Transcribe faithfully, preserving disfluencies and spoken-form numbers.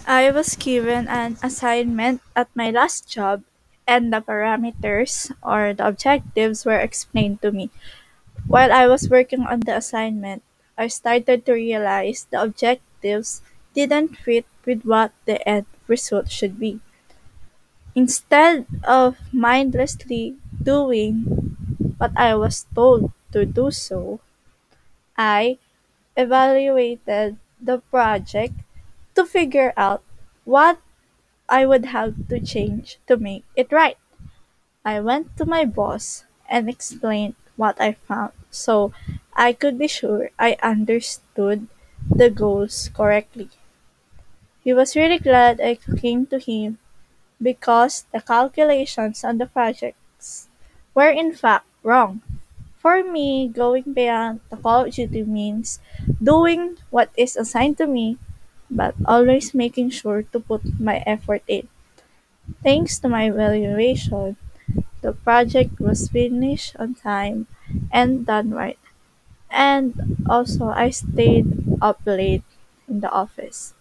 I was given an assignment at my last job, and the parameters or the objectives were explained to me. While I was working on the assignment, I started to realize the objectives didn't fit with what the end result should be. Instead of mindlessly doing what I was told to do so, I evaluated the project to figure out what I would have to change to make it right. I went to my boss and explained what I found so I could be sure I understood the goals correctly. He was really glad I came to him because the calculations on the projects were in fact wrong. For me, going beyond the Call of Duty means doing what is assigned to me, but always making sure to put my effort in. Thanks to my evaluation, the project was finished on time and done right. And also, I stayed up late in the office.